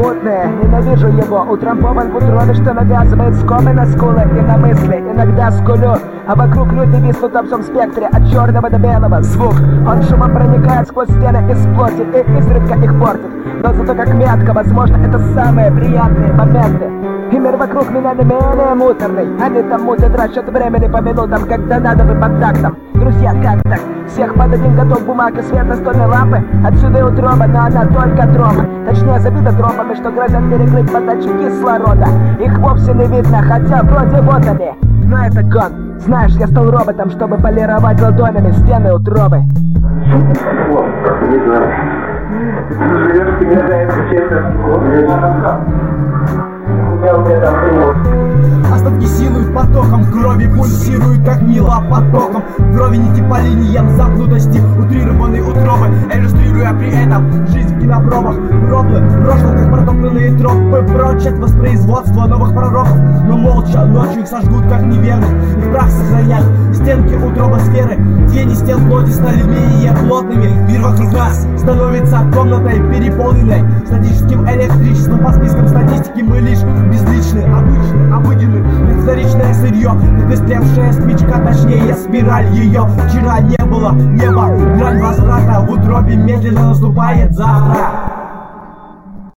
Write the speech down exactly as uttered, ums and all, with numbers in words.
мутное, ненавижу его. Утрамбован в утробе, что навязывает скобы на скулы и на мысли. Иногда скулю, а вокруг люди виснут во всем спектре, от черного до белого. Звук, он шумом проникает сквозь стены из плоти и изредка их портит. Но зато как метко, возможно, это самые приятные моменты. И мир вокруг меня не менее муторный. Они там мутят расчет времени по минутам, когда надо вы под тактом. Друзья, как так? Всех под один каток бумаг и свет настольной лампы. Отсюда и утроба, но она только тромба. Точнее, забита тромбами, что грозят перекрыть подачу кислорода. Их вовсе не видно, хотя вроде вот они. Но это гон. Знаешь, я стал роботом, чтобы полировать ладонями стены утробы. Остатки силы потоком крови пульсируют, как мило потоком. Брови нити по линиям замкнутости утрированной утробы, иллюстрируя при этом жизнь в кинопробах. Роблы прошлое, как протопленные тропы, прочь от воспроизводства новых пророков. Но молча ночью их сожгут, как неверных, и в прах сохранят стенки утробосферы. Тени стен плоти стали менее плотными. Мир вокруг нас становится комнатой переполненной статическим электричеством. По спискам статистики мы лишь безличны, обычны, обыденны, как вторичное сырье, как истлевшая спичка, точнее спираль ее. Вчера не было неба, грань возврата в утробе медленно наступает завтра.